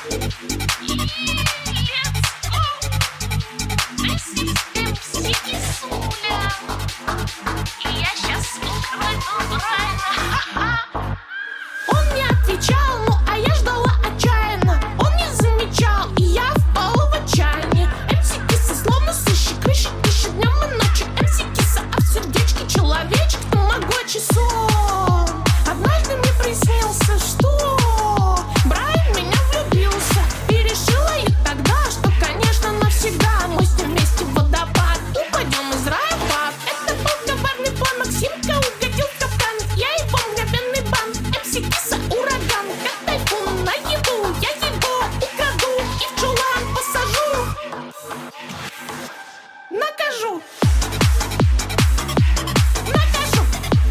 Он не отвечал, ну а я ждала отчаянно. Он не замечал, и я впала в отчаяние. МС Киса словно сыщик, ищет днем и ночью. МС Киса, а в сердечке человечек тамагочи сон. Однажды мне приснился, что Брайан в меня влюбился. И решила я тогда, что, конечно, навсегда мы с ним вместе в водопад упадем из рая в ад. Это был коварный план, Максимка угодил в капкан. Я его мгновенный бан. МС Киса ураган, как тайфун на еду. Я его украду и в чулан посажу. Накажу. Накажу.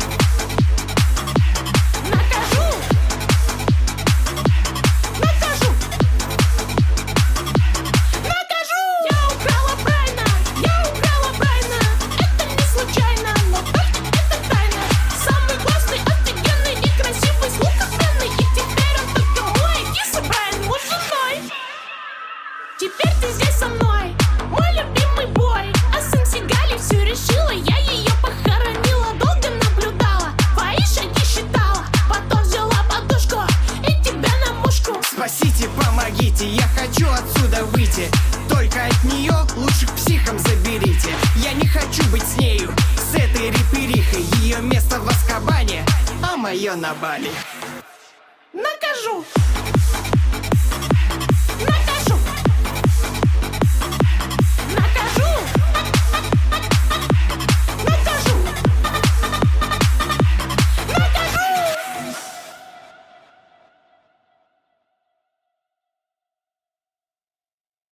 Накажу. Накажу. Накажу. Я украла Брайана. Я украла Брайана. Это не случайно, но только это тайна. Самый классный, офигенный и красивый, звук охранный. И теперь он только мой. Киса Брайан, муж женой. Теперь ты здесь со мной, мой любимый бой. А с МС Галей все решила, я ее похоронила. Долго наблюдала, твои шаги считала. Потом взяла подушку и тебя на мушку. Спасите, помогите, я хочу отсюда выйти. Только от нее лучше к психам заберите. Я не хочу быть с нею, с этой реперихой. Ее место в Азкабане, а мое на Бали.